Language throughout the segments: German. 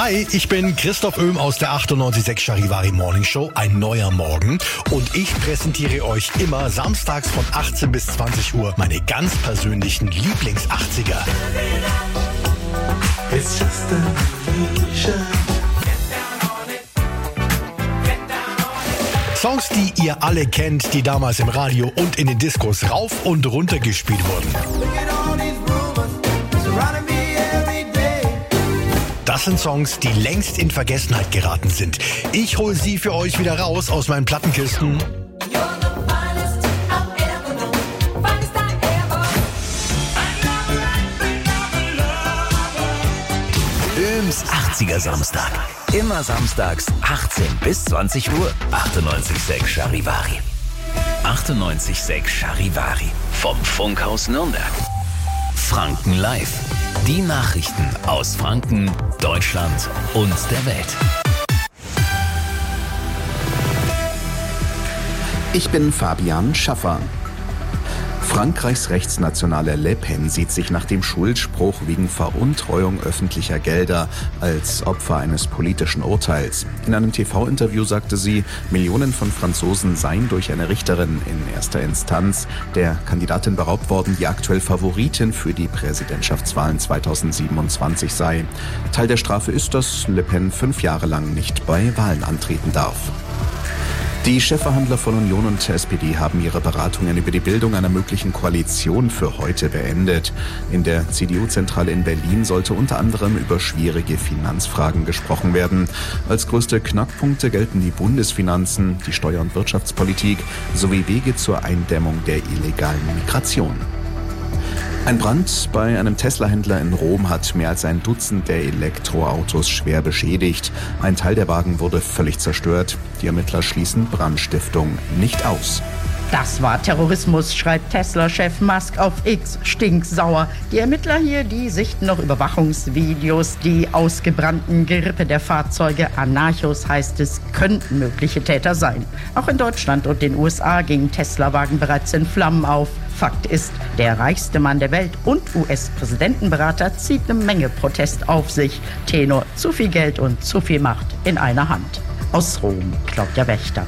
Hi, ich bin Christoph Oehm aus der 98.6 Charivari Morning Show, ein neuer Morgen. Und ich präsentiere euch immer samstags von 18 bis 20 Uhr meine ganz persönlichen Lieblings-80er. It's just an illusion. Songs, die ihr alle kennt, die damals im Radio und in den Diskos rauf und runter gespielt wurden. Das sind Songs, die längst in Vergessenheit geraten sind. Ich hole sie für euch wieder raus aus meinen Plattenkisten. Öhms 80er Samstag. Immer samstags 18 bis 20 Uhr. 98.6 Charivari. 98.6 Charivari. Vom Funkhaus Nürnberg. Franken Live. Die Nachrichten aus Franken, Deutschland und der Welt. Ich bin Fabian Schaffer. Frankreichs Rechtsnationale Le Pen sieht sich nach dem Schuldspruch wegen Veruntreuung öffentlicher Gelder als Opfer eines politischen Urteils. In einem TV-Interview sagte sie, Millionen von Franzosen seien durch eine Richterin in erster Instanz der Kandidatin beraubt worden, die aktuell Favoritin für die Präsidentschaftswahlen 2027 sei. Teil der Strafe ist, dass Le Pen 5 Jahre lang nicht bei Wahlen antreten darf. Die Chefverhandler von Union und SPD haben ihre Beratungen über die Bildung einer möglichen Koalition für heute beendet. In der CDU-Zentrale in Berlin sollte unter anderem über schwierige Finanzfragen gesprochen werden. Als größte Knackpunkte gelten die Bundesfinanzen, die Steuer- und Wirtschaftspolitik sowie Wege zur Eindämmung der illegalen Migration. Ein Brand bei einem Tesla-Händler in Rom hat mehr als ein Dutzend der Elektroautos schwer beschädigt. Ein Teil der Wagen wurde völlig zerstört. Die Ermittler schließen Brandstiftung nicht aus. Das war Terrorismus, schreibt Tesla-Chef Musk auf X, stinksauer. Die Ermittler hier, die sichten noch Überwachungsvideos, die ausgebrannten Gerippe der Fahrzeuge. Anarchos heißt es, könnten mögliche Täter sein. Auch in Deutschland und den USA gingen Tesla-Wagen bereits in Flammen auf. Fakt ist, der reichste Mann der Welt und US-Präsidentenberater zieht eine Menge Protest auf sich. Tenor, zu viel Geld und zu viel Macht in einer Hand. Aus Rom, Claudia Wächter.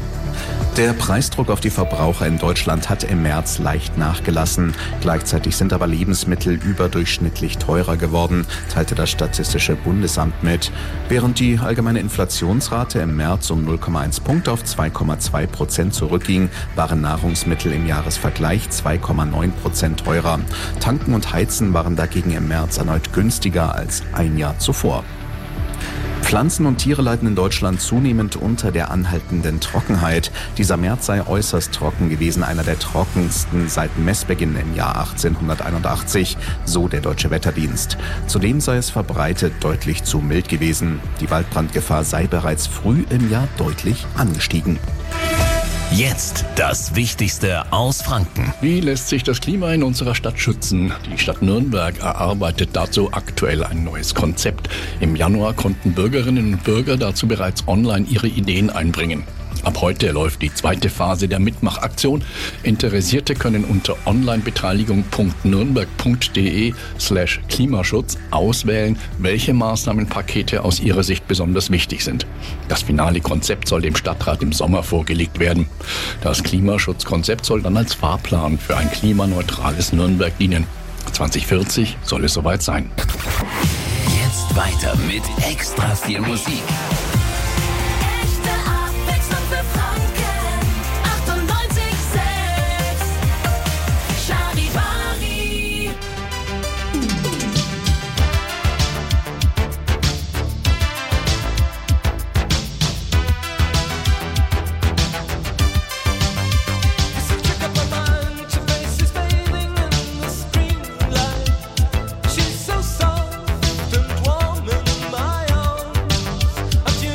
Der Preisdruck auf die Verbraucher in Deutschland hat im März leicht nachgelassen. Gleichzeitig sind aber Lebensmittel überdurchschnittlich teurer geworden, teilte das Statistische Bundesamt mit. Während die allgemeine Inflationsrate im März um 0,1 Punkte auf 2,2% zurückging, waren Nahrungsmittel im Jahresvergleich 2,9% teurer. Tanken und Heizen waren dagegen im März erneut günstiger als ein Jahr zuvor. Pflanzen und Tiere leiden in Deutschland zunehmend unter der anhaltenden Trockenheit. Dieser März sei äußerst trocken gewesen, einer der trockensten seit Messbeginn im Jahr 1881, so der Deutsche Wetterdienst. Zudem sei es verbreitet deutlich zu mild gewesen. Die Waldbrandgefahr sei bereits früh im Jahr deutlich angestiegen. Jetzt das Wichtigste aus Franken. Wie lässt sich das Klima in unserer Stadt schützen? Die Stadt Nürnberg erarbeitet dazu aktuell ein neues Konzept. Im Januar konnten Bürgerinnen und Bürger dazu bereits online ihre Ideen einbringen. Ab heute läuft die zweite Phase der Mitmachaktion. Interessierte können unter onlinebeteiligung.nürnberg.de/Klimaschutz auswählen, welche Maßnahmenpakete aus ihrer Sicht besonders wichtig sind. Das finale Konzept soll dem Stadtrat im Sommer vorgelegt werden. Das Klimaschutzkonzept soll dann als Fahrplan für ein klimaneutrales Nürnberg dienen. 2040 soll es soweit sein. Jetzt weiter mit extra viel Musik. She's so soft and warm in my arms.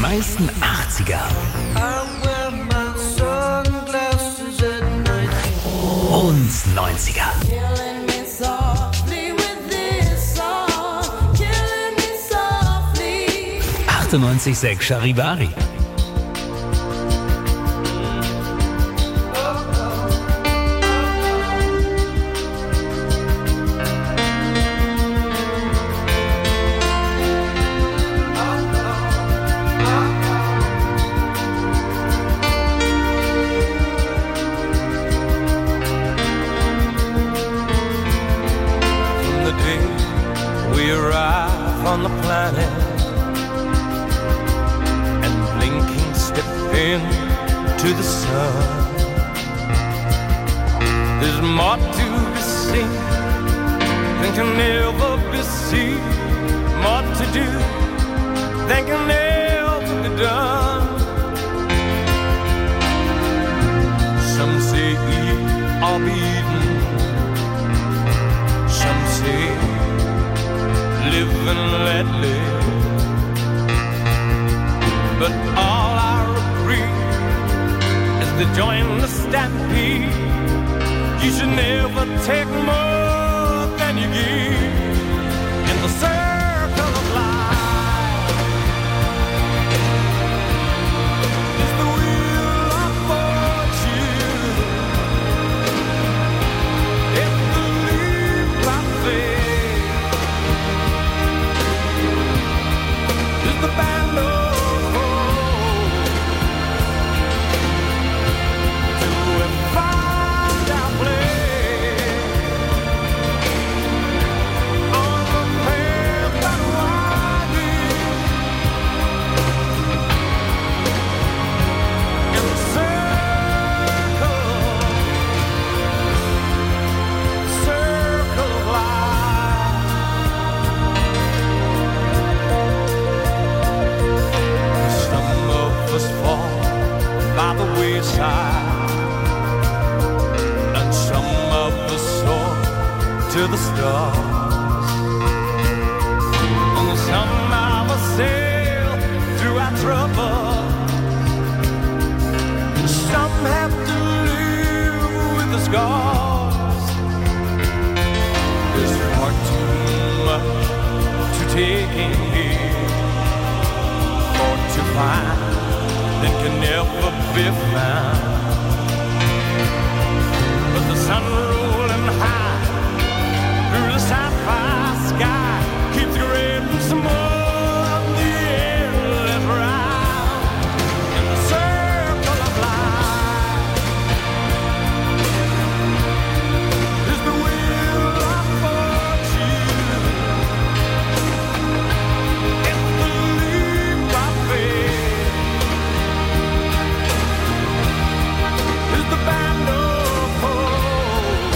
meisten 80er und 90er. 98.6 Charivari. On the planet and blinking step into the sun. There's more to be seen than can never be seen, more to do than can never be done. Some say eat or be eaten, some say live and let live. But all I agree is to join the stampede. You should never take more than you give in the circle of life. It's the wheel of fortune. It's the leap of faith. The band of hope to find our place on the path that winds in the circle of life. Some of us fall by the wayside, and some of us soar to the stars, and some of us sail through our trouble. Some have to live with the scars. There's far too much to take in here, or to find that can never be found. But the sun rolling high through the sapphire sky keeps grading some more of the endless ride in the circle of life. Is the wheel of fortune. It's the leap of faith. Is the band of hope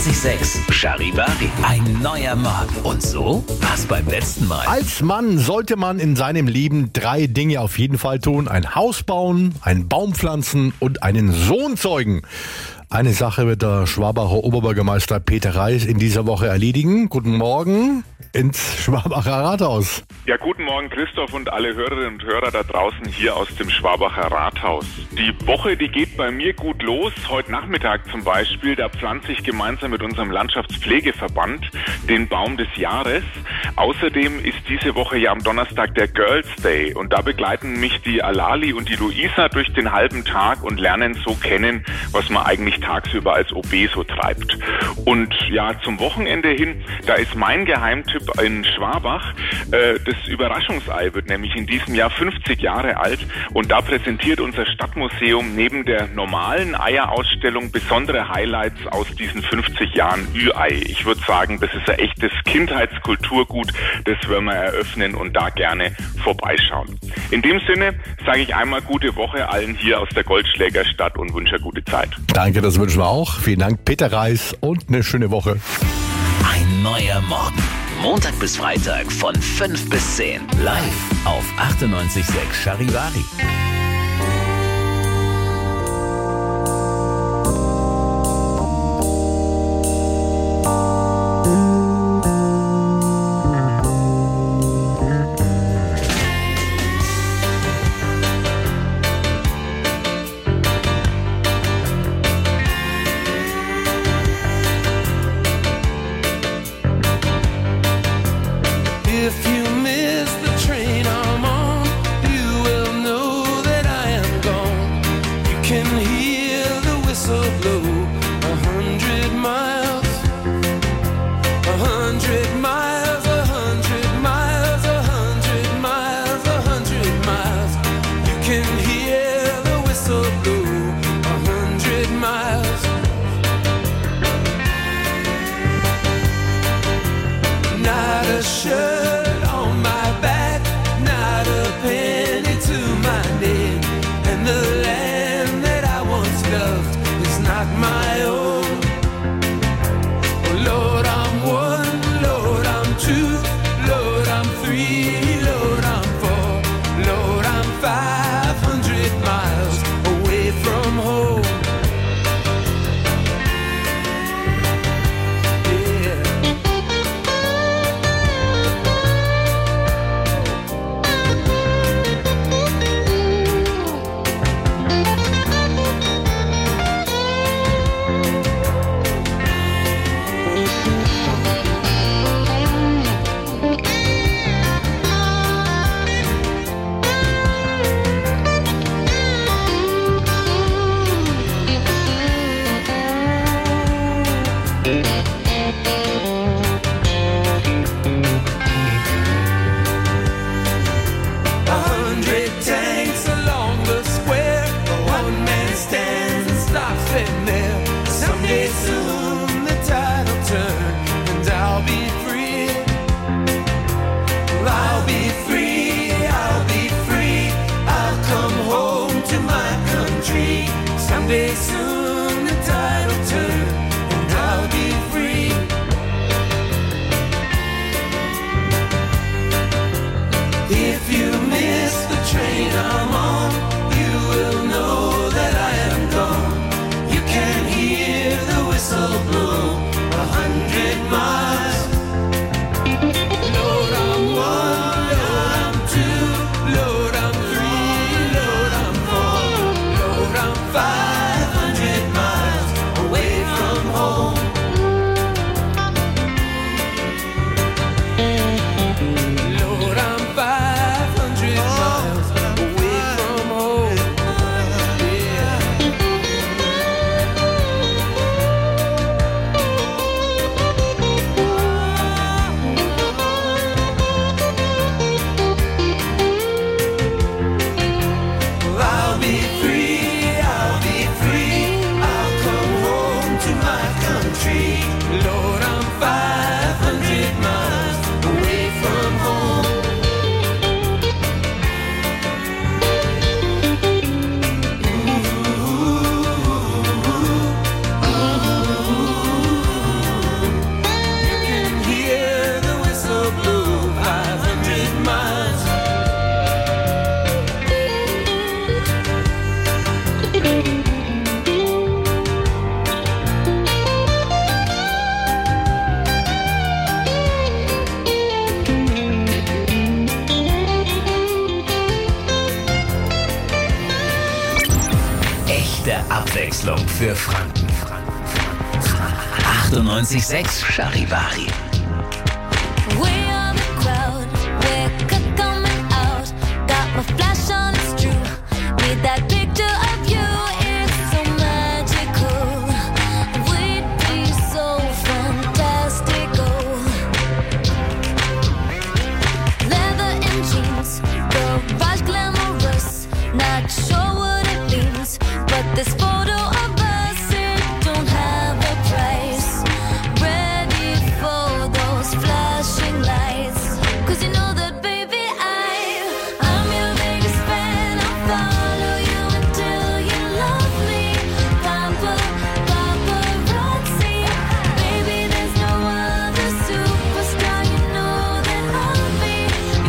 98.6 Charivari. Ein neuer Morgen. Und so war's beim letzten Mal. Als Mann sollte man in seinem Leben 3 Dinge auf jeden Fall tun. Ein Haus bauen, einen Baum pflanzen und einen Sohn zeugen. Eine Sache wird der Schwabacher Oberbürgermeister Peter Reis in dieser Woche erledigen. Guten Morgen ins Schwabacher Rathaus. Ja, guten Morgen Christoph und alle Hörerinnen und Hörer da draußen hier aus dem Schwabacher Rathaus. Die Woche, die geht bei mir gut los. Heute Nachmittag zum Beispiel, da pflanze ich gemeinsam mit unserem Landschaftspflegeverband den Baum des Jahres. Außerdem ist diese Woche ja am Donnerstag der Girls Day und da begleiten mich die Alali und die Luisa durch den halben Tag und lernen so kennen, was man eigentlich tagsüber als OB so treibt. Und ja, zum Wochenende hin, da ist mein Geheimtipp in Schwabach. Das Überraschungsei wird nämlich in diesem Jahr 50 Jahre alt und da präsentiert unser Stadtmuseum neben der normalen Eierausstellung besondere Highlights aus diesen 50 Jahren Ü-Ei. Ich würde sagen, das ist ein echtes Kindheitskulturgut, das werden wir eröffnen und da gerne vorbeischauen. In dem Sinne sage ich einmal gute Woche allen hier aus der Goldschlägerstadt und wünsche eine gute Zeit. Danke, das wünschen wir auch. Vielen Dank, Peter Reis, und eine schöne Woche. Ein neuer Morgen. Montag bis Freitag von 5 bis 10. Live auf 98.6 Charivari. If you miss the train I'm on, you will know that I am gone. You can hear the whistle blow 100 miles, 100 miles, 100 miles, 100 miles, 100 miles. You can hear the whistle blow 100 miles. Not a shirt on my back, not a penny to my name, and the land that I once loved is not my own. Oh Lord, I'm 1, Lord, I'm 2, Lord, I'm 3, Lord, I'm 4, Lord, I'm 500 miles away from home. Someday soon the tide will turn and I'll be free. I'll be free, I'll be free. I'll come home to my country. Someday soon the tide will turn and I'll be free. If you miss the train I'm on, you will know that I am gone. You can hear the whistle blow 100 miles. Lord, I'm 1, Lord, I'm 2, Lord, I'm 3, Lord, I'm 4, Lord, I'm 500 miles away der Abwechslung für Franken. 98.6 Charivari. This photo of us, it don't have a price. Ready for those flashing lights. 'Cause you know that, baby, I'm your biggest fan. I'll follow you until you love me. Paparazzi. Baby, there's no other superstar. You know that I'll be your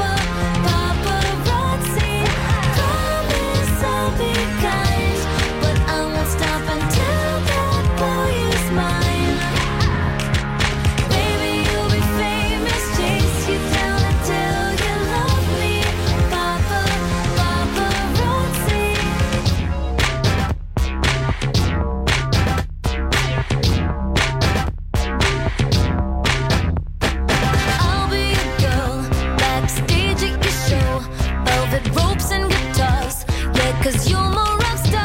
paparazzi. Promise I'll be kind. Stop until that boy is mine. Baby, you'll be famous. Chase you down until you love me. Paparazzi. I'll be a girl backstage at your show. Velvet ropes and guitars. Yeah, 'cause you're my rock star.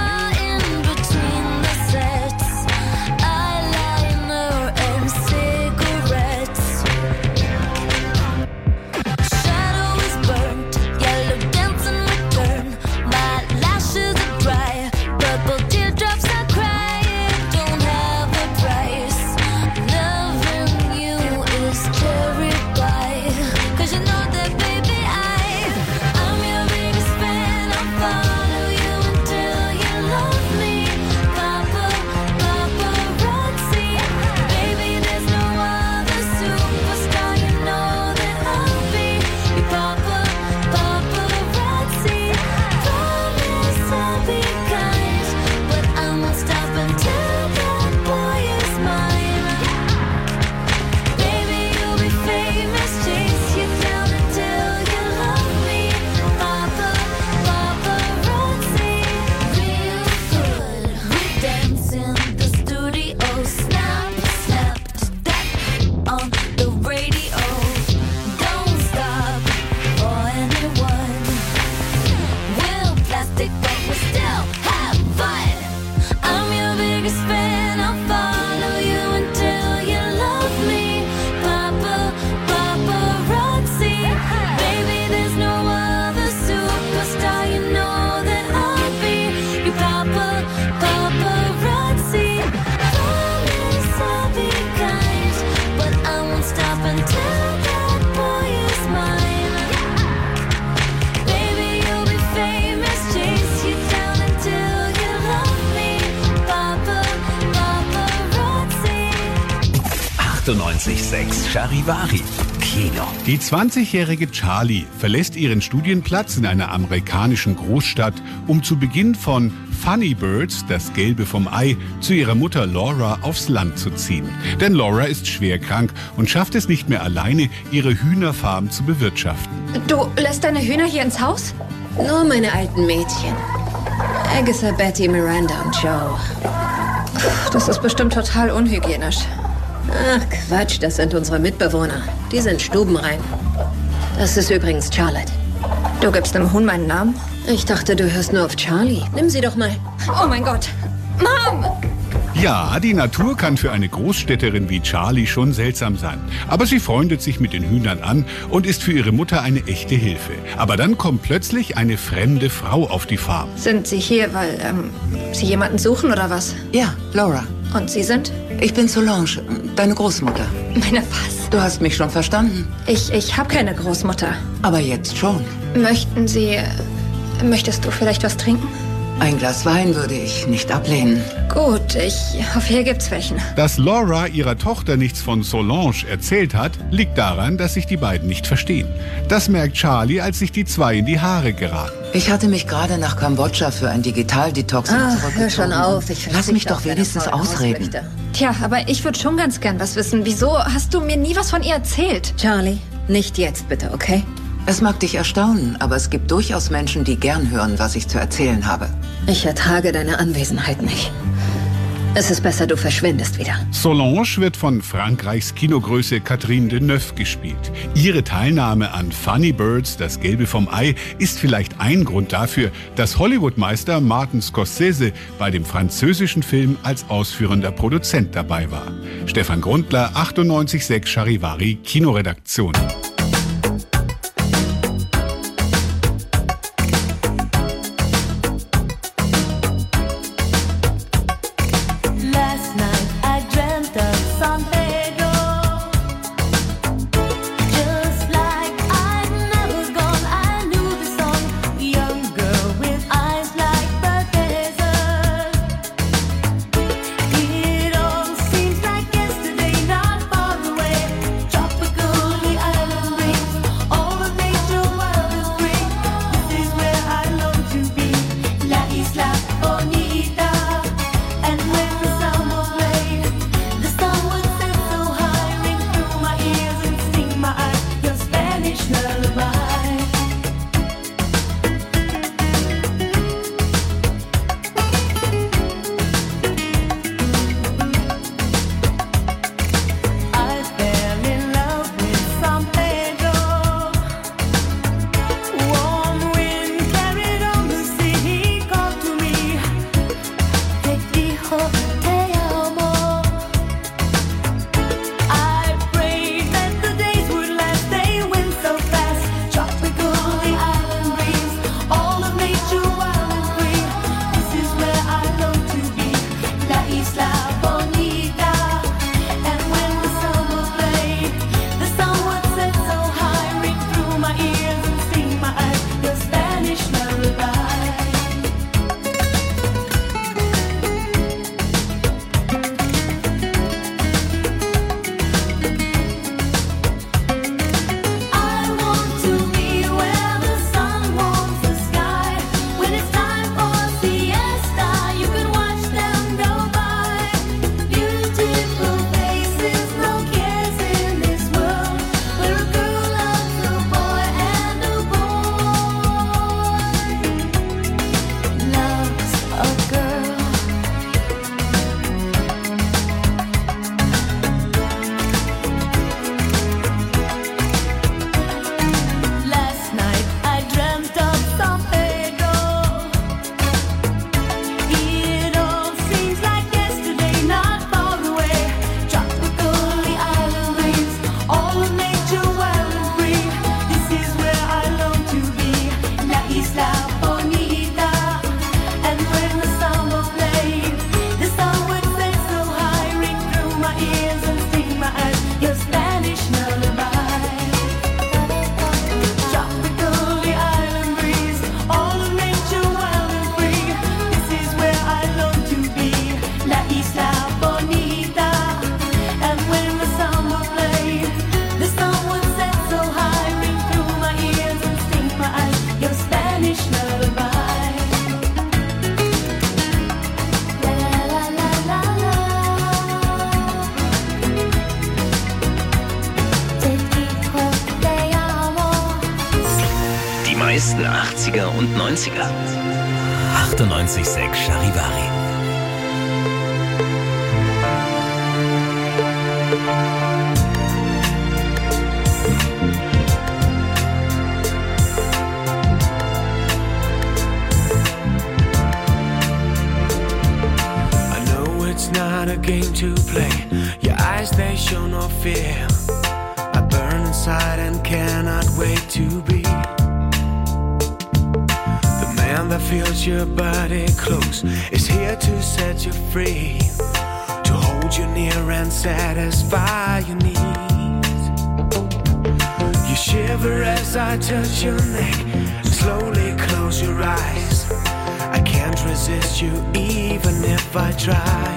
Charivari. Kino. Die 20-jährige Charlie verlässt ihren Studienplatz in einer amerikanischen Großstadt, um zu Beginn von Funny Birds, das Gelbe vom Ei, zu ihrer Mutter Laura aufs Land zu ziehen. Denn Laura ist schwer krank und schafft es nicht mehr alleine, ihre Hühnerfarm zu bewirtschaften. Du lässt deine Hühner hier ins Haus? Nur meine alten Mädchen. Agatha, Betty, Miranda und Joe. Das ist bestimmt total unhygienisch. Ach Quatsch, das sind unsere Mitbewohner. Die sind stubenrein. Das ist übrigens Charlotte. Du gibst dem Huhn meinen Namen? Ich dachte, du hörst nur auf Charlie. Nimm sie doch mal. Oh mein Gott. Mom! Ja, die Natur kann für eine Großstädterin wie Charlie schon seltsam sein. Aber sie freundet sich mit den Hühnern an und ist für ihre Mutter eine echte Hilfe. Aber dann kommt plötzlich eine fremde Frau auf die Farm. Sind Sie hier, weil Sie jemanden suchen oder was? Ja, Laura. Und Sie sind? Ich bin Solange, deine Großmutter. Meine was? Du hast mich schon verstanden. Ich habe keine Großmutter. Aber jetzt schon. Möchtest du vielleicht was trinken? Ein Glas Wein würde ich nicht ablehnen. Gut, ich hoffe, hier gibt's welchen. Dass Laura ihrer Tochter nichts von Solange erzählt hat, liegt daran, dass sich die beiden nicht verstehen. Das merkt Charlie, als sich die zwei in die Haare geraten. Ich hatte mich gerade nach Kambodscha für ein Digitaldetox zurückgezogen. Hör schon auf. Lass mich doch wenigstens ausreden. Tja, aber ich würde schon ganz gern was wissen. Wieso hast du mir nie was von ihr erzählt? Charlie, nicht jetzt bitte, okay? Es mag dich erstaunen, aber es gibt durchaus Menschen, die gern hören, was ich zu erzählen habe. Ich ertrage deine Anwesenheit nicht. Es ist besser, du verschwindest wieder. Solange wird von Frankreichs Kinogröße Catherine Deneuve gespielt. Ihre Teilnahme an Funny Birds, das Gelbe vom Ei, ist vielleicht ein Grund dafür, dass Hollywood-Meister Martin Scorsese bei dem französischen Film als ausführender Produzent dabei war. Stefan Grundler, 98.6 Charivari, Kinoredaktion. meisten 80er und 90er. 98.6 Charivari. I know it's not a game to play. Your eyes, they show no fear. I burn inside and cannot wait to be the man that feels your body close, is here to set you free, to hold you near and satisfy your needs. You shiver as I touch your neck, slowly close your eyes. I can't resist you even if I try.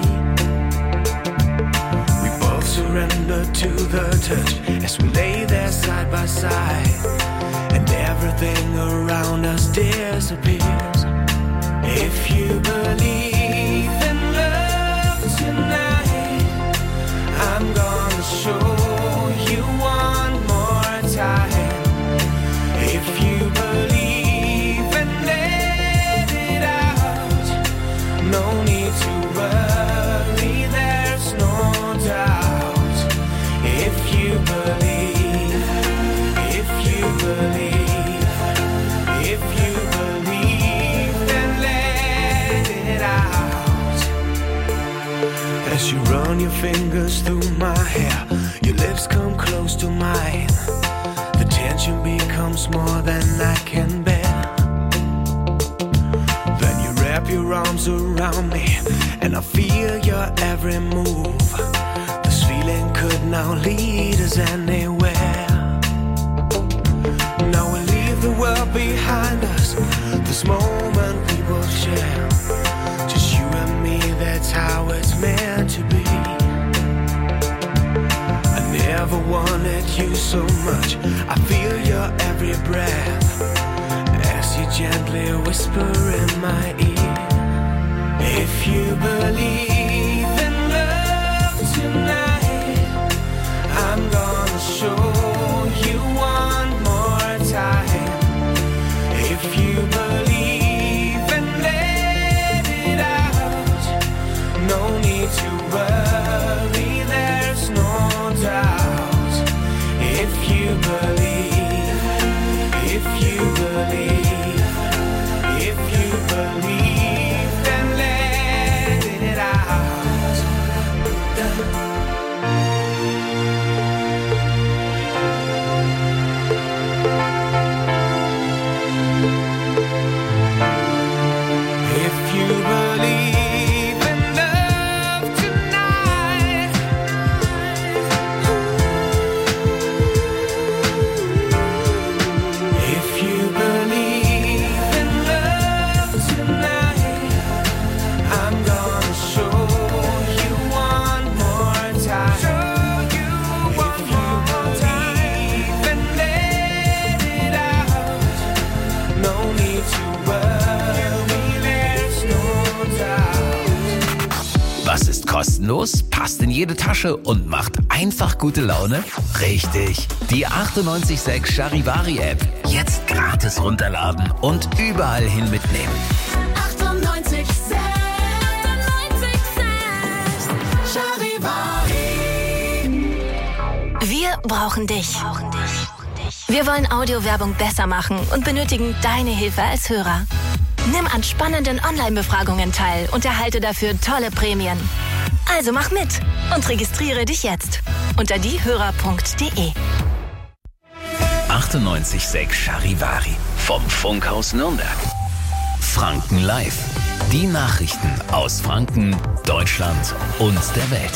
We both surrender to the touch as we lay there side by side, and everything around us disappears. If you believe in love tonight, I'm gonna show you one more time. If you believe and let it out, your fingers through my hair. Your lips come close to mine. The tension becomes more than I can bear. Then you wrap your arms around me, and I feel your every move. This feeling could now lead us anywhere. Now we leave the world behind us. This moment we will share. Just you and me, that's how it's meant to be. I never wanted you so much. I feel your every breath as you gently whisper in my ear. If you believe in love tonight, I'm gonna show you one more time. If you believe and let it out, no need to worry, there's no doubt. If you believe, if you believe, if you believe, then let it out. If you believe in love tonight, if you believe in love tonight, I'm gonna show you one more time. Show you one more time and let it out. No need to worry, there's no doubt. Was ist kostenlos, passt in jede Tasche und macht einfach gute Laune? Richtig, die 98.6 Charivari-App. Jetzt gratis runterladen und überall hin mitnehmen. 98.6 Charivari. Wir brauchen dich. Wir wollen Audiowerbung besser machen und benötigen deine Hilfe als Hörer. Nimm an spannenden Online-Befragungen teil und erhalte dafür tolle Prämien. Also mach mit und registriere dich jetzt unter diehörer.de. 98.6 Charivari vom Funkhaus Nürnberg. Franken Live. Die Nachrichten aus Franken, Deutschland und der Welt.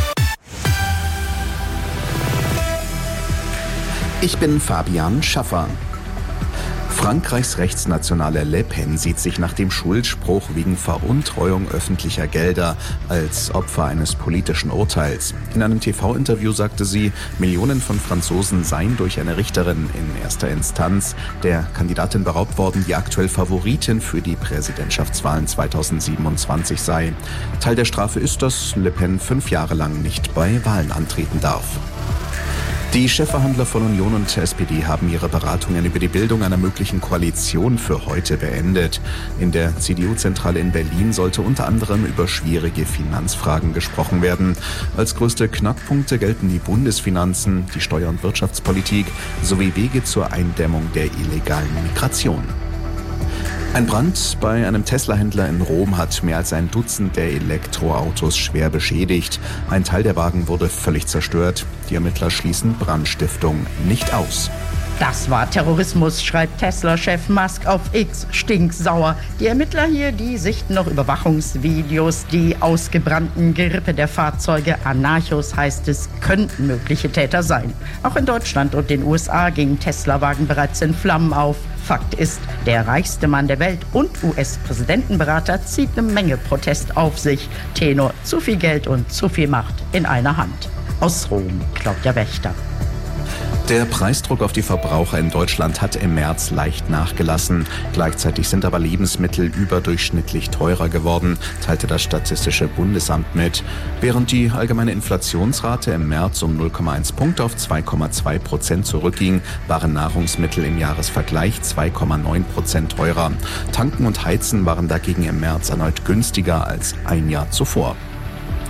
Ich bin Fabian Schaffer. Frankreichs Rechtsnationale Le Pen sieht sich nach dem Schuldspruch wegen Veruntreuung öffentlicher Gelder als Opfer eines politischen Urteils. In einem TV-Interview sagte sie, Millionen von Franzosen seien durch eine Richterin in erster Instanz der Kandidatin beraubt worden, die aktuell Favoritin für die Präsidentschaftswahlen 2027 sei. Teil der Strafe ist, dass Le Pen 5 Jahre lang nicht bei Wahlen antreten darf. Die Chefverhandler von Union und SPD haben ihre Beratungen über die Bildung einer möglichen Koalition für heute beendet. In der CDU-Zentrale in Berlin sollte unter anderem über schwierige Finanzfragen gesprochen werden. Als größte Knackpunkte gelten die Bundesfinanzen, die Steuer- und Wirtschaftspolitik sowie Wege zur Eindämmung der illegalen Migration. Ein Brand bei einem Tesla-Händler in Rom hat mehr als ein Dutzend der Elektroautos schwer beschädigt. Ein Teil der Wagen wurde völlig zerstört. Die Ermittler schließen Brandstiftung nicht aus. Das war Terrorismus, schreibt Tesla-Chef Musk auf X, stinksauer. Die Ermittler hier, die sichten noch Überwachungsvideos, die ausgebrannten Gerippe der Fahrzeuge. Anarchos heißt es, könnten mögliche Täter sein. Auch in Deutschland und den USA gingen Tesla-Wagen bereits in Flammen auf. Fakt ist, der reichste Mann der Welt und US-Präsidentenberater zieht eine Menge Protest auf sich. Tenor, zu viel Geld und zu viel Macht in einer Hand. Aus Rom, Claudia Wächter. Der Preisdruck auf die Verbraucher in Deutschland hat im März leicht nachgelassen. Gleichzeitig sind aber Lebensmittel überdurchschnittlich teurer geworden, teilte das Statistische Bundesamt mit. Während die allgemeine Inflationsrate im März um 0,1 Punkte auf 2,2% zurückging, waren Nahrungsmittel im Jahresvergleich 2,9% teurer. Tanken und Heizen waren dagegen im März erneut günstiger als ein Jahr zuvor.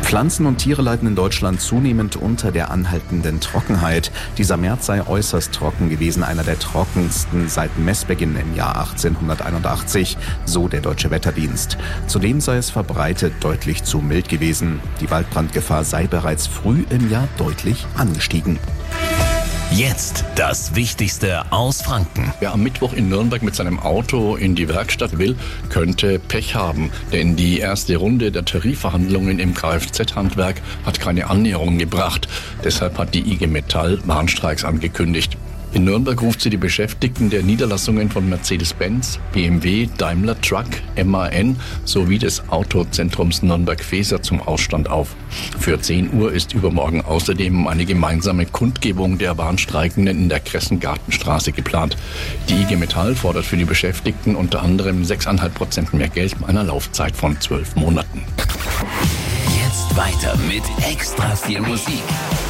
Pflanzen und Tiere leiden in Deutschland zunehmend unter der anhaltenden Trockenheit. Dieser März sei äußerst trocken gewesen, einer der trockensten seit Messbeginn im Jahr 1881, so der Deutsche Wetterdienst. Zudem sei es verbreitet deutlich zu mild gewesen. Die Waldbrandgefahr sei bereits früh im Jahr deutlich angestiegen. Jetzt das Wichtigste aus Franken. Wer am Mittwoch in Nürnberg mit seinem Auto in die Werkstatt will, könnte Pech haben. Denn die erste Runde der Tarifverhandlungen im Kfz-Handwerk hat keine Annäherung gebracht. Deshalb hat die IG Metall Warnstreiks angekündigt. In Nürnberg ruft sie die Beschäftigten der Niederlassungen von Mercedes-Benz, BMW, Daimler Truck, MAN sowie des Autozentrums Nürnberg-Feser zum Ausstand auf. Für 10 Uhr ist übermorgen außerdem eine gemeinsame Kundgebung der Warnstreikenden in der Kressengartenstraße geplant. Die IG Metall fordert für die Beschäftigten unter anderem 6,5% mehr Geld bei einer Laufzeit von 12 Monaten. Jetzt weiter mit extra viel Musik.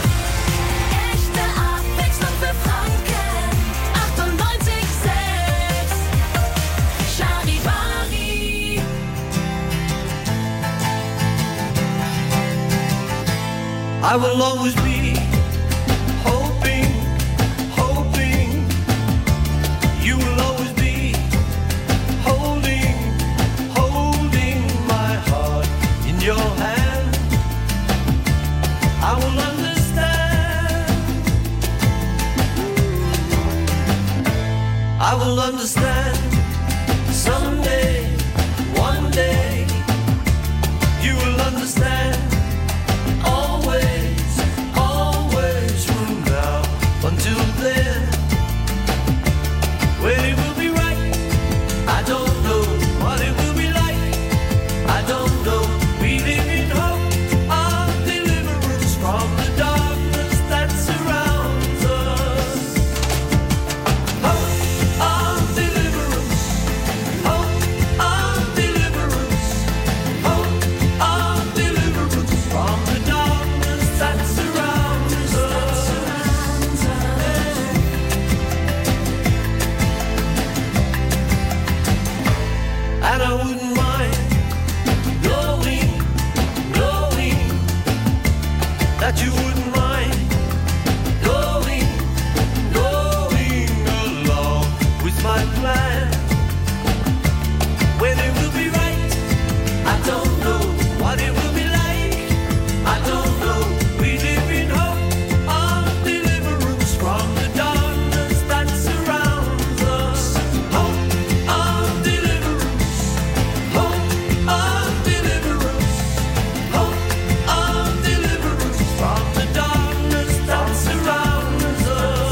I will always be hoping, hoping. You will always be holding, holding my heart in your hand. I will understand. I will understand someday, one day. You will understand. Until then, when it will be right, I don't know what it will be like. I don't know. We live in hope of deliverance from the darkness that surrounds us. Hope of deliverance. Hope of deliverance. Hope of deliverance from the darkness that surrounds us. And I wouldn't mind knowing that you wouldn't mind going along with my plan. When it will be right, I don't know what it will be like. I don't know. We live in hope of deliverance from the darkness that surrounds us. Hope of deliverance. Hope of deliverance. Hope of deliverance from the darkness that surrounds us.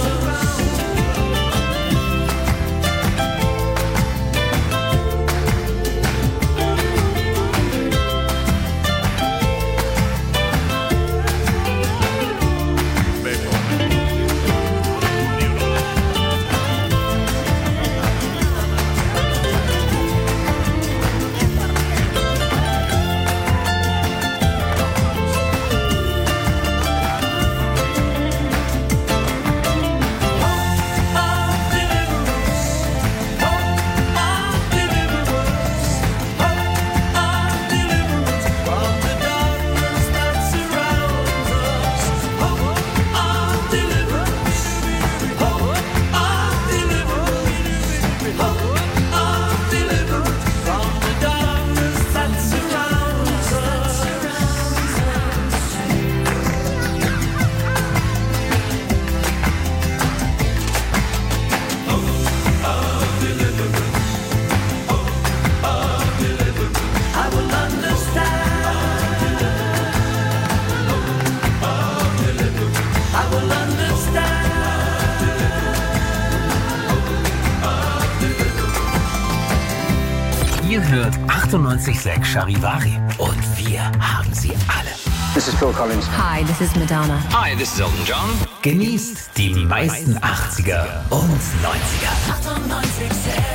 Ihr hört 98.6 Charivari und wir haben sie alle. This is Phil Collins. Hi, this is Madonna. Hi, this is Elton John. Genießt die meisten 80er und 90er. 98.6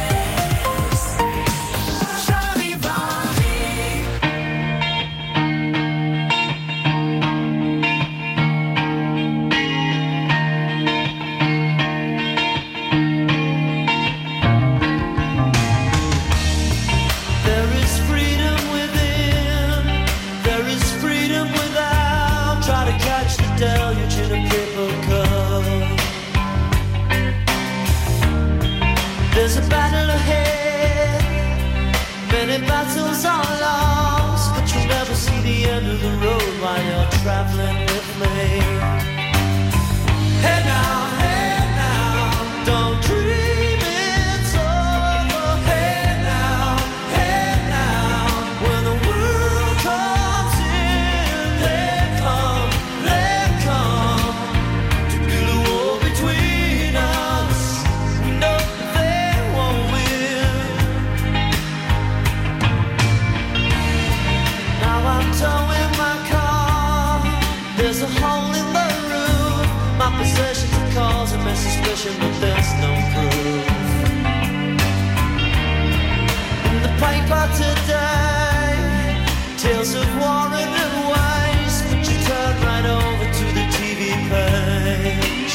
There is freedom within. There is freedom within. There's a battle ahead. Many battles are lost, but you'll never see the end of the road while you're traveling with me. Hey now, don't dream it's over. Hey now, when the world comes in, they come to build a wall between us. No, they won't win. Now I'm towing my car. There's a hole in the roof. My possessions are causing me suspicion, but there's no proof. In the paper today, tales of war and waste, but you turn right over to the TV page.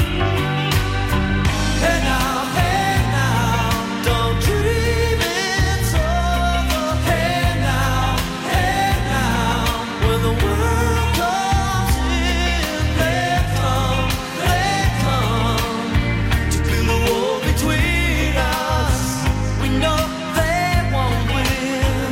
Hey now, don't dream it's over. Hey now, when the world comes in, they come to build a wall between us. We know they won't win.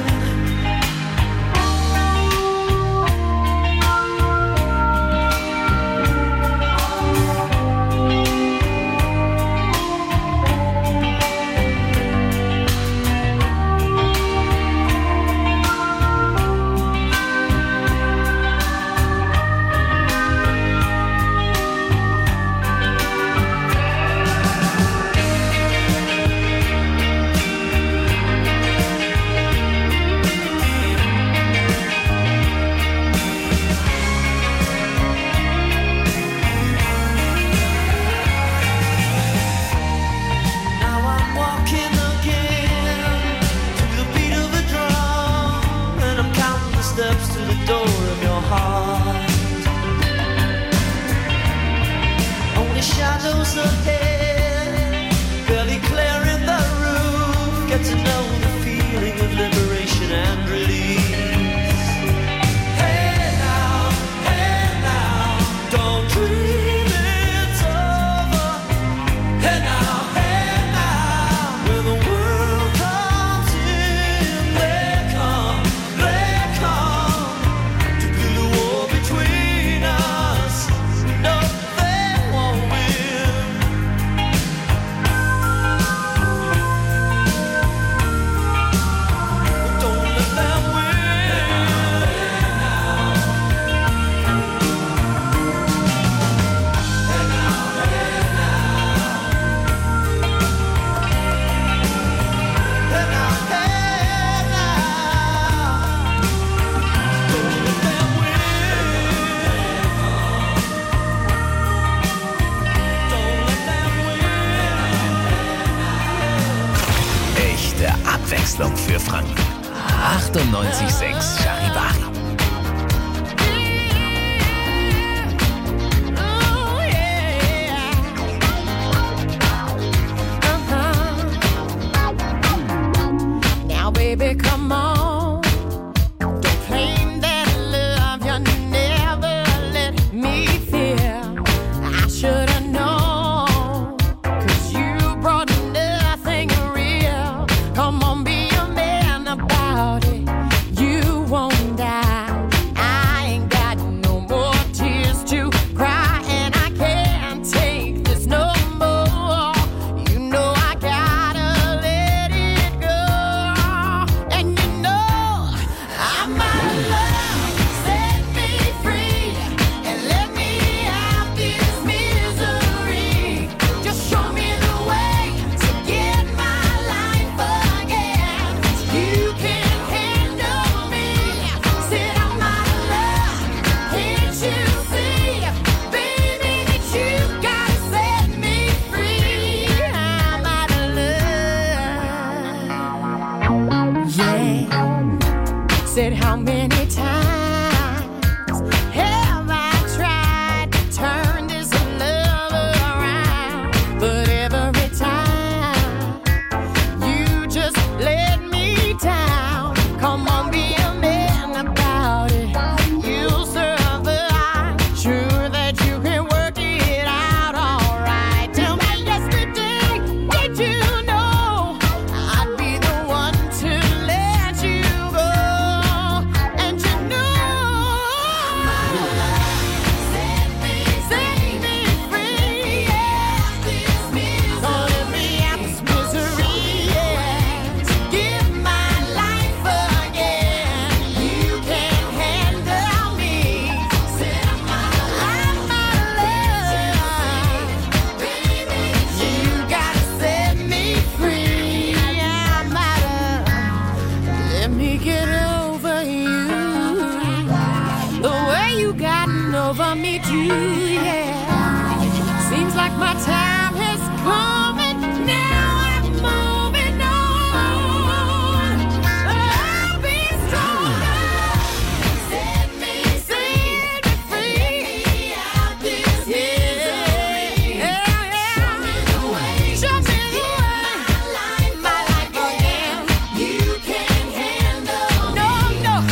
Now I'm walking again to the beat of a drum, and I'm counting the steps to the door of your heart. Only shadows ahead, barely clearing the roof. Get to know the feeling of liberation and release. Hey now, don't dream it's over. Hey now, when the world comes in, they come to build a wall between us. No, they won't win. Don't let them Echte Abwechslung für Franken. 98,6 Charivari. Now, baby, come on. Don't claim that love you never let me feel. I should have known, 'cause you brought nothing real. Come on, be a man about it. You won't die. I ain't got no more tears to cry, and I can't take this no more. You know I gotta let it go. And you know I'm out of love. Set me free and let me out this misery. Just show me the way to get my life again. You can handle me. Said I'm out of love. Can't you see, baby, that you gotta set me free? I'm out of love. Yeah. Said how many times have I tried to turn this love around? But every time you just let me down. Come on, be a man about it. You'll survive. Sure that you can work it out all right. Tell me yesterday, did you know can't get over you. The way you gotten over me too, yeah. Seems like my time has come and now I'm moving on. I'll be stronger. Set me free out this misery. Show me the way. Show me the way. My life again. You can't handle no. I'm not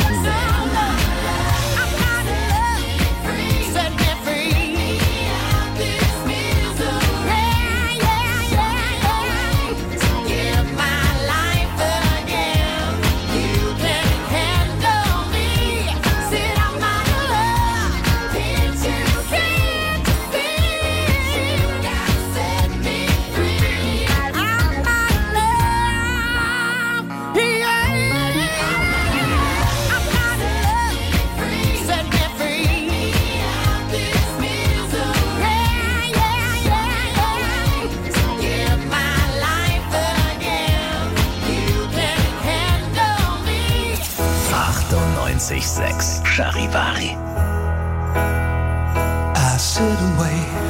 free. Set me free out this misery. Give my life again. You can't handle me. Sit on my love. Can't you see? You gotta set me free. I'm my love. Yeah. I'm my love. Set me free out this misery. Give my life again. You can't handle me. 98.6 Charivari. I sit and wait.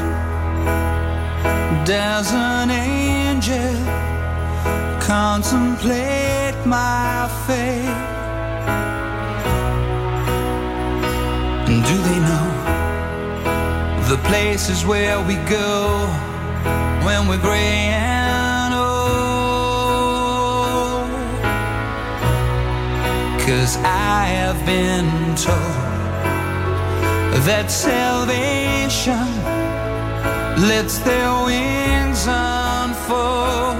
There's an angel contemplate my fate. And do they know the places where we go when we're gray and old? 'Cause I have been told that salvation lets their wings unfold.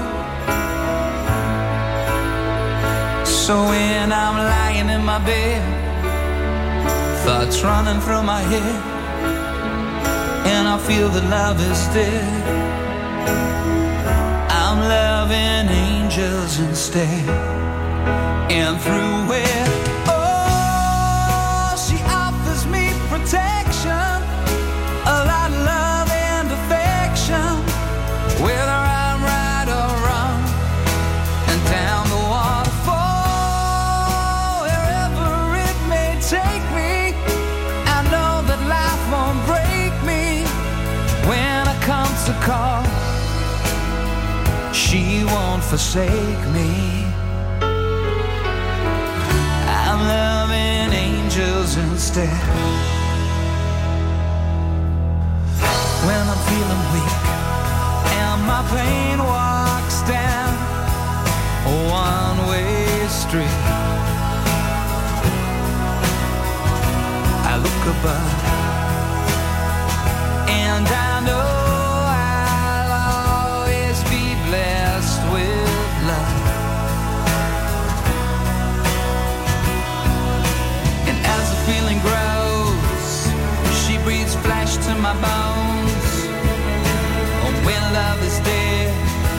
So when I'm lying in my bed, thoughts running through my head, and I feel that love is dead, I'm loving angels instead. And through it, oh, she offers me protection, a lot of love and affection, whether I'm right or wrong, and down the waterfall, wherever it may take me, I know that life won't break me. When I come to call, she won't forsake me. I'm loving angels instead. When I'm feeling weak and my pain walks down a one-way street, I look above and I know I'll always be blessed with love. And as the feeling grows, she breathes flesh to my bones. Oh, when love is dead,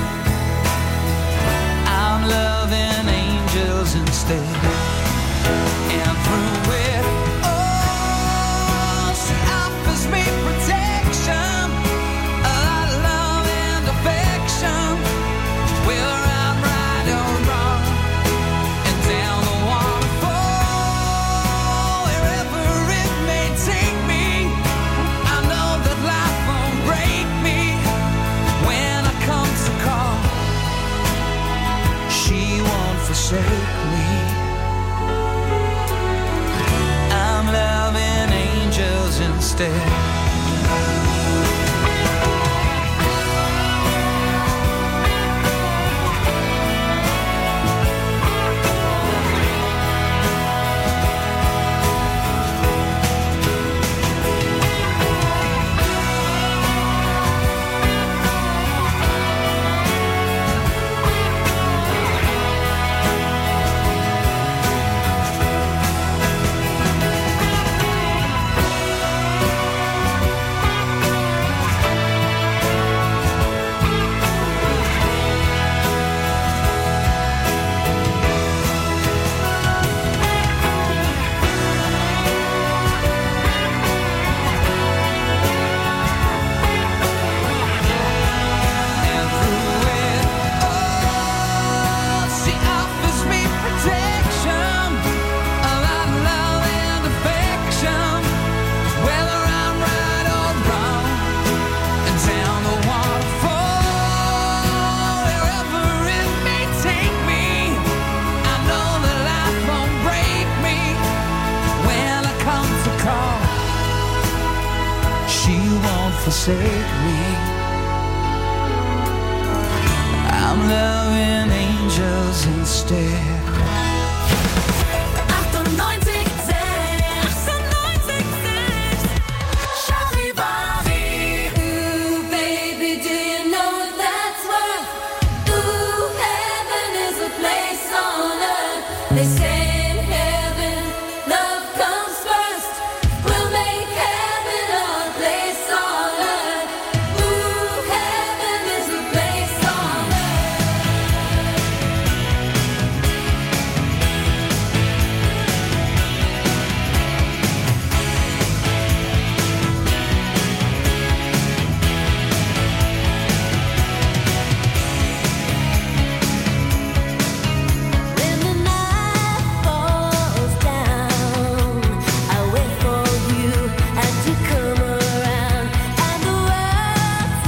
I'm loving angels instead. And through it, oh, she offers me protection, a lot of love and affection, whether I'm right or wrong, and down the waterfall, wherever it may take me, I know that life won't break me. When I come to call, she won't forsake me. I'm loving angels instead. forsake me. I'm loving angels instead. 98.6 Charivari. Ooh, baby, do you know what that's worth? Ooh, heaven is a place on earth. They say in heaven, love comes first. We'll make heaven our place on earth. Ooh, heaven is a place on When the night falls down, I wait for you and you come around, and the world's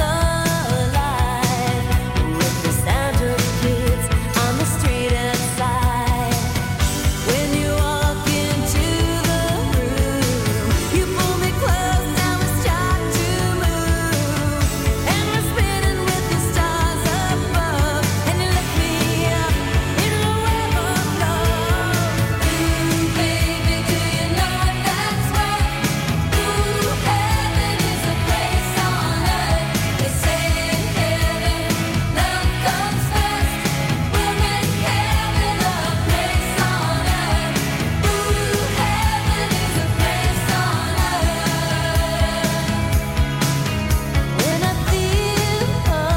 alive with the sound of kids on the street outside. When you walk into the room, you pull me close, now we start to move, and we're spinning with the stars above, and you lift me up in a web of love. Ooh, baby, do you know what that's worth? Ooh, heaven is a place on earth. They say in heaven, love comes first. We'll make heaven a place on earth. Ooh, heaven is a place on earth. When I feel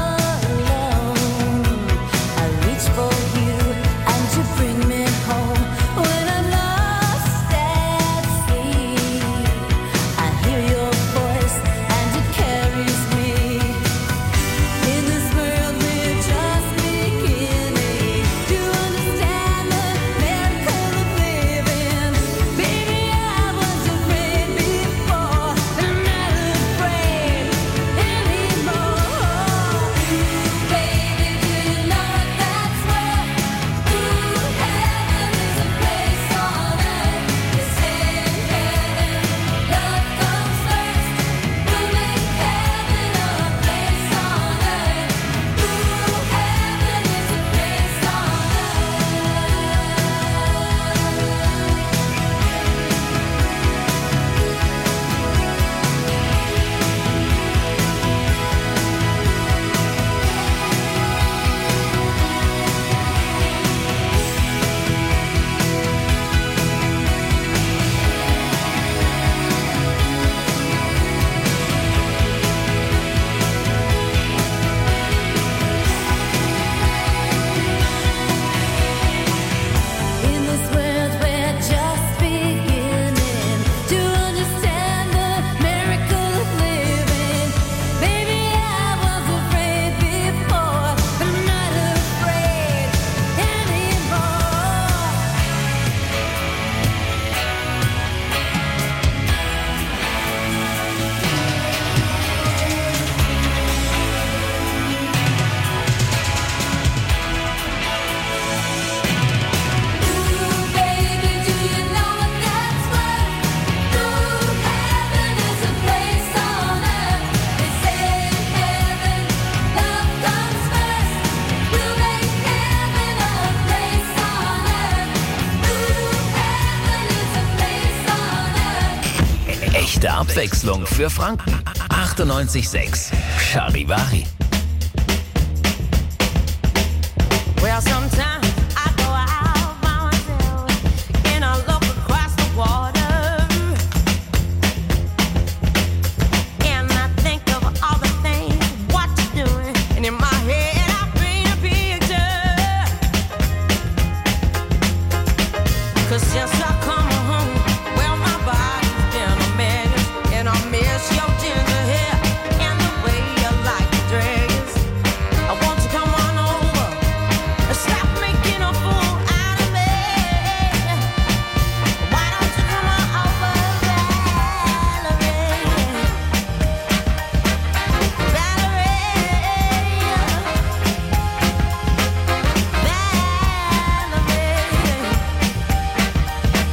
alone, I reach for you and you bring me home. When I'm lost at sea, I hear your voice and it carries me. In this world we're just beginning to understand the miracle of living. Baby, I was afraid before, and I'm not afraid anymore. Baby, do you know what that's worth? Ooh, heaven is a place on earth. They say in heaven, love comes first. We'll make heaven a place on earth. Ooh, heaven is a place on In this world we're just beginning to understand the miracle of living. Baby, I was afraid before, but I'm not afraid anymore. Ooh, baby, do you know what that's worth? Ooh, heaven is a place on earth. They say in heaven, love comes first. We'll make heaven a place on earth. Ooh, heaven is a place on earth. Echte Abwechslung für Franken. 98.6 Charivari. Well, sometimes I go out by myself and I look across the water, and I think of all the things what you're doing, and in my head I paint a picture. 'Cause since I come home, well, my body's been a mess, and I miss your ginger hair and the way you like your dress. I want you to come on over and stop making a fool out of me. Why don't you come on over, Valerie? Valerie.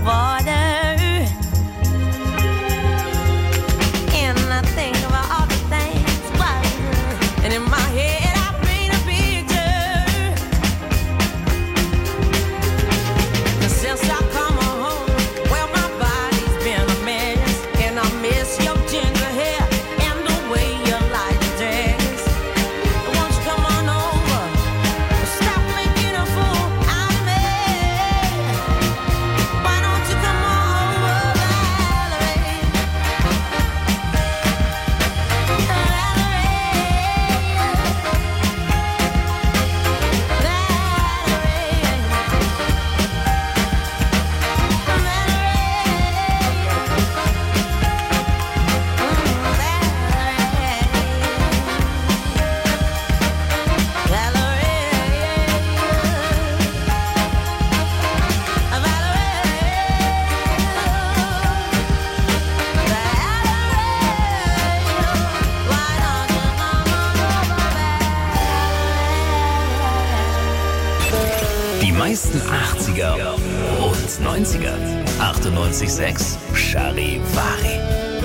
border. And I think about all the things, and in my head I paint a picture. Since I come home, well, my body's been a mess, and I miss your ginger hair and the way you like to dress. Won't you come on over? Stop making a fool out of me. Why don't you come on over, Valerie? Die meisten 80er und 90er. 98.6 Charivari.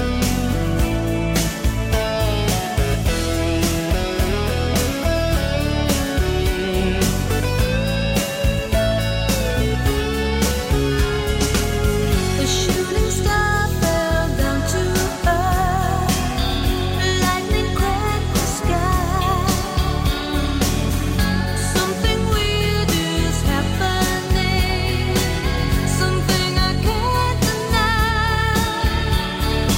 The shooting star fell down to earth. Lightning cracked the sky. Something weird is happening. Something I can't deny.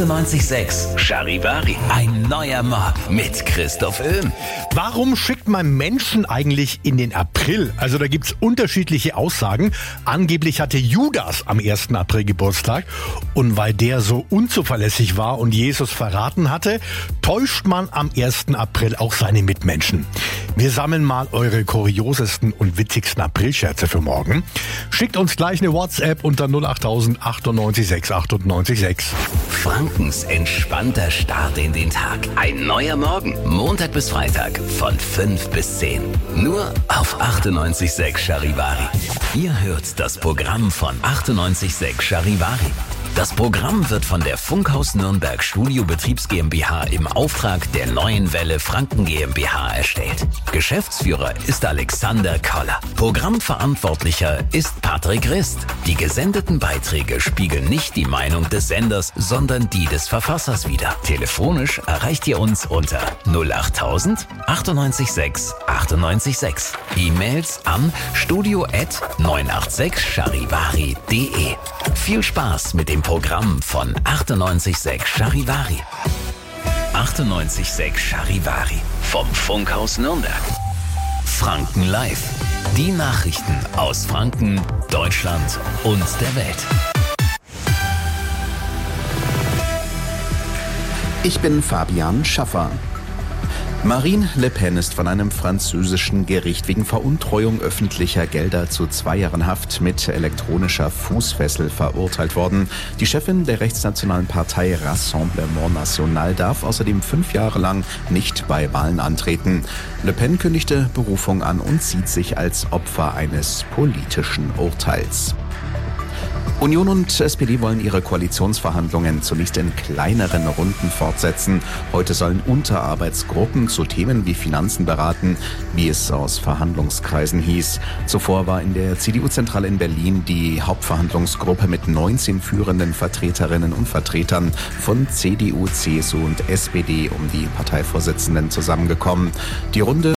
98.6 Charivari. Ein neuer Morgen mit Christoph Öhm. Warum schickt man Menschen eigentlich in den April? Also da gibt's unterschiedliche Aussagen. Angeblich hatte Judas am 1. April Geburtstag. Und weil der so unzuverlässig war und Jesus verraten hatte, täuscht man am 1. April auch seine Mitmenschen. Wir sammeln mal eure kuriosesten und witzigsten Aprilscherze für morgen. Schickt uns gleich eine WhatsApp unter 08000 98 6 98 6. Frankens entspannter Start in den Tag. Ein neuer Morgen. Montag bis Freitag von 5 bis 10. Nur auf 98.6 Charivari. Ihr hört das Programm von 98.6 Charivari. Das Programm wird von der Funkhaus Nürnberg Studio Betriebs GmbH im Auftrag der Neuen Welle Franken GmbH erstellt. Geschäftsführer ist Alexander Koller. Programmverantwortlicher ist Patrick Rist. Die gesendeten Beiträge spiegeln nicht die Meinung des Senders, sondern die des Verfassers wider. Telefonisch erreicht ihr uns unter 08000 98.6 98.6. E-Mails an studio@986charivari.de. Viel Spaß mit dem Programm von 98.6 Charivari. 98.6 Charivari vom Funkhaus Nürnberg. Franken Live. Die Nachrichten aus Franken, Deutschland und der Welt. Ich bin Fabian Schaffer. Marine Le Pen ist von einem französischen Gericht wegen Veruntreuung öffentlicher Gelder zu 2 Jahren Haft mit elektronischer Fußfessel verurteilt worden. Die Chefin der rechtsnationalen Partei Rassemblement National darf außerdem 5 Jahre lang nicht bei Wahlen antreten. Le Pen kündigte Berufung an und sieht sich als Opfer eines politischen Urteils. Union und SPD wollen ihre Koalitionsverhandlungen zunächst in kleineren Runden fortsetzen. Heute sollen Unterarbeitsgruppen zu Themen wie Finanzen beraten, wie es aus Verhandlungskreisen hieß. Zuvor war in der CDU-Zentrale in Berlin die Hauptverhandlungsgruppe mit 19 führenden Vertreterinnen und Vertretern von CDU, CSU und SPD um die Parteivorsitzenden zusammengekommen. Die Runde